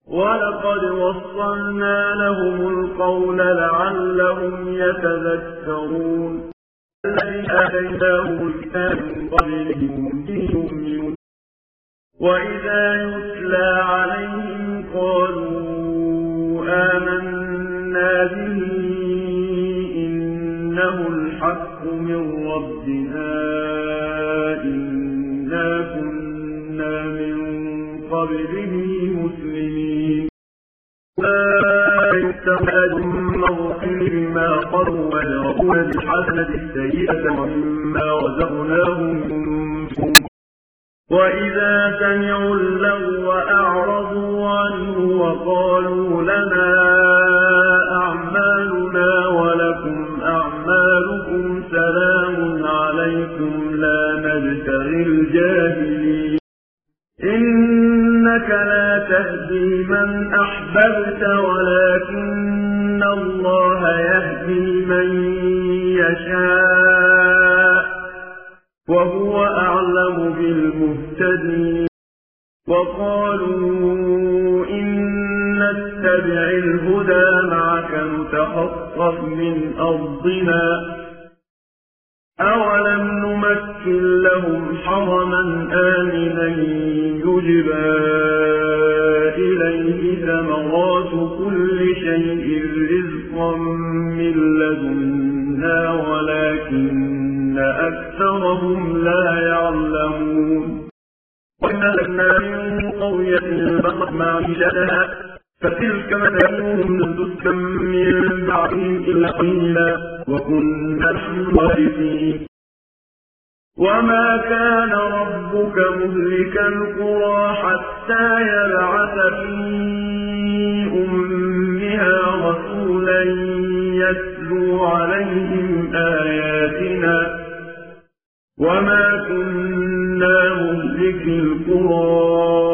ولقد وصلنا لهم القول لعلهم يتذكرون الذي آتيناه الكتاب من قبلهم به يؤمنون وإذا يتلى عليهم قالوا آمنا به إنه الحق من ربنا إنا كنا من قبله مسلمين يتخذ مرحل ما قروا ويرؤون بالحسنة السيئة ومما رزقناهم ينفقون وإذا سمعوا اللغو أعرضوا عنه وقالوا لنا أعمالنا ولكم أعمالكم سلام عليكم لا نبتغي الجاهلين إنك لا تهدي من أحببت ولكن الله يهدي من يشاء وهو أعلم بالمهتدين وقالوا إن نتبع الهدى معك نتخطف من أرضنا أولم نمكن لهم حرما آمنا يجبى إليه ثمرات كل شيء رزقا من لدنا ولكن أكثرهم لا يعلمون وإن أهلكنا من قرية بطرت معيشتها فتلك مثلهم تسكن من بعدهم إلا قليلا وكنا نحن الوارثين وما كان ربك مهلك القرى حتى يبعث في أمها رسولا يتلو عليهم آياتنا وما كنا مهلك القرى